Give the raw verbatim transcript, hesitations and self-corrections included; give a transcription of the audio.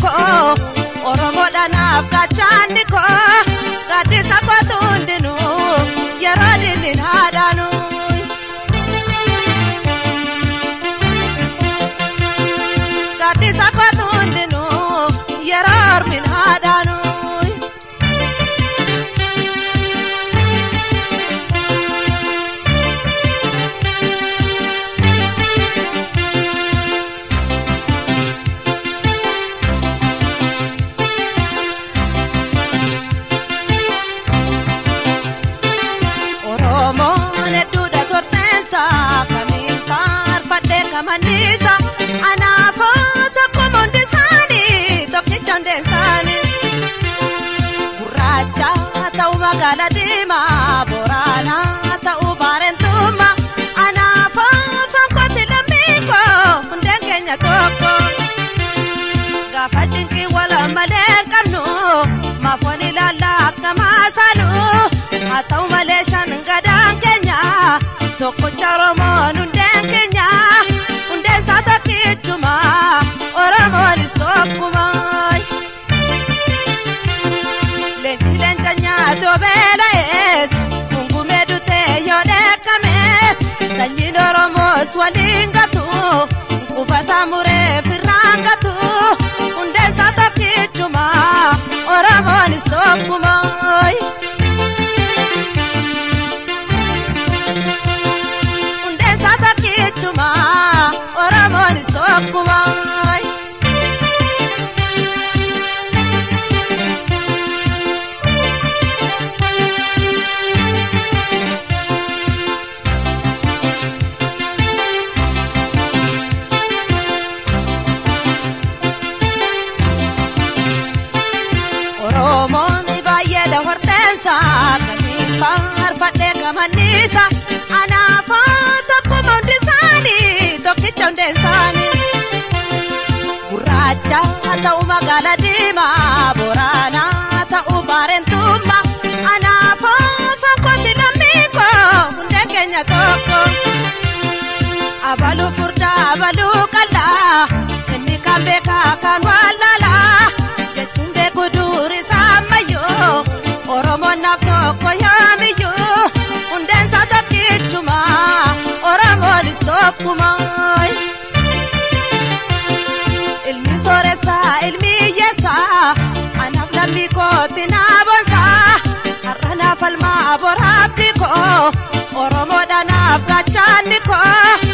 ko oromo danaaf gaachani ko gadisa kwatundinu yaradin hadanu gadisa kwatundinu yarar min hadanu Manisa anapota komondesani tokichandesani Buracha tau magala dima borana tau barentuma anapota kotilamiko ndengenya toko gafachinki wala madekamno mafoni lala kamasalu atau maleshan gadang kenya toko charomonu ndengenya Kichuma oromo listokumai Lenchi lenchanya dobeles Mungume dute yodekames Sanyin oromo swalingatu Nkubasa mure firangatu Unden sata kichuma oromo listokumai Unden sata kichuma Oramoni sokumai Oromoni bayeda hortensa Kanifar fadde kamanisa Anafata komondisani Tokichandesani Buracha tau magala dima borana tau barentuma anapo fankotilamiko ndekenya toko Abalu furta abalu kala Kendi kambeka kanwalala Jetunde kuduri samayo Oromo nafoko yamiyo Unden sata kichuma Oromo listokumai Ilmi soresa ilmi yesa Anaf lammi ko tinabonsa Harana falma aborabdi ko Oromo danaf gachani ko